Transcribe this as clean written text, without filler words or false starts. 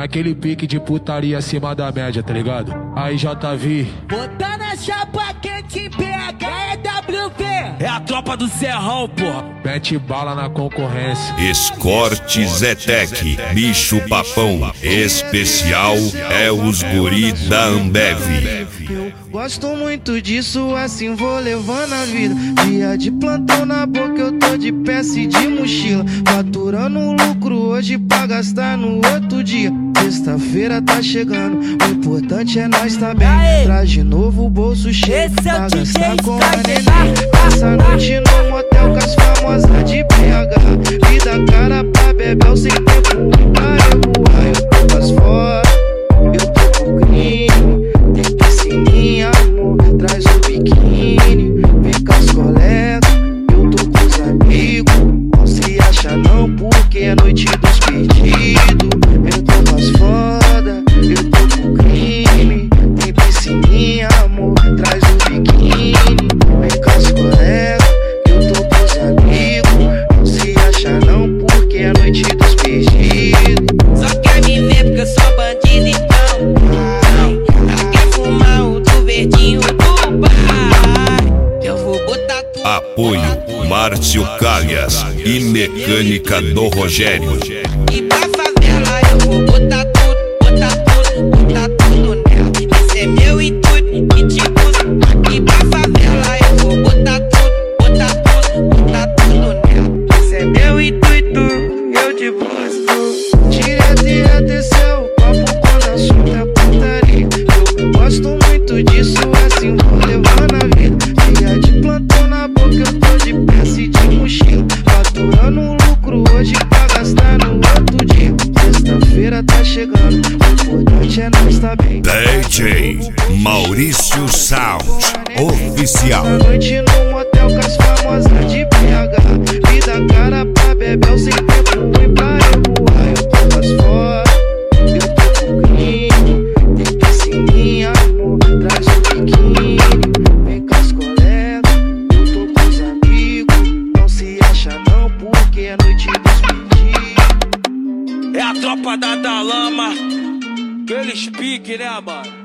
Naquele pique de putaria acima da média, tá ligado? Aí JV. Botando a chapa quente PH é WV. É a tropa do Serrão, porra. Mete bala na concorrência. Escorte Zetec, bicho papão. Especial é os guri da Ambev. Eu gosto muito disso, assim vou levando a vida. Dia de plantão na boca, eu tô de peça e de mochila. Faturando lucro hoje pra gastar no outro dia. Sexta-feira tá chegando, o importante é nós tá bem. Traz de novo o bolso cheio pra gastar com a neném. Essa noite no motel com as famosas de PH. Vida cara pra bebel sem tempo pra revoar. Eu tô com as fora, eu tô com o crime. Tem piscininha, amor, traz o biquíni. Vem com as colegas, eu tô com os amigos. Não se acha não, porque é noite dos pedidos. Eu tô com as foda, eu tô com o crime. Tem piscininha, amor, traz o biquíni. Vem com as colegas, eu tô com os amigos. Não se acha não, porque é noite dos pedidos. Só quer me ver porque eu sou bandido, então só quer fumar o do verdinho do bar. Eu vou botar tudo. Apoio Márcio Calhas e Mecânica do Rogério. E pra favela eu vou botar tudo, botar tudo, botar tudo nela. Esse é meu intuito e tipo, e pra favela eu vou botar tudo, botar tudo, botar tudo nela. Esse é meu intuito, eu te busco. Direto e atenção, papo quando assunto é putaria. Eu gosto muito disso, assim vou levando a vida. Dia de plantão na boca, eu tô de peça e de mochila. Faturando lucro hoje pra gastar no outro dia. Sexta-feira tá chegando, o importante é nós tá bem. DJ Maurício Sound Oficial. Essa noite no motel com as famosas de PH. Vida cara pra bebel sem tempo ruim pra revoar. Eu tô com as fora, eu tô com o crime. Tem piscininha, amor, traz o biquíni. Vem com as colegas, eu tô com os amigos. Não se acha não, porque é noite dos pedidos. É a tropa da Lama. Aqueles pique, né, mano?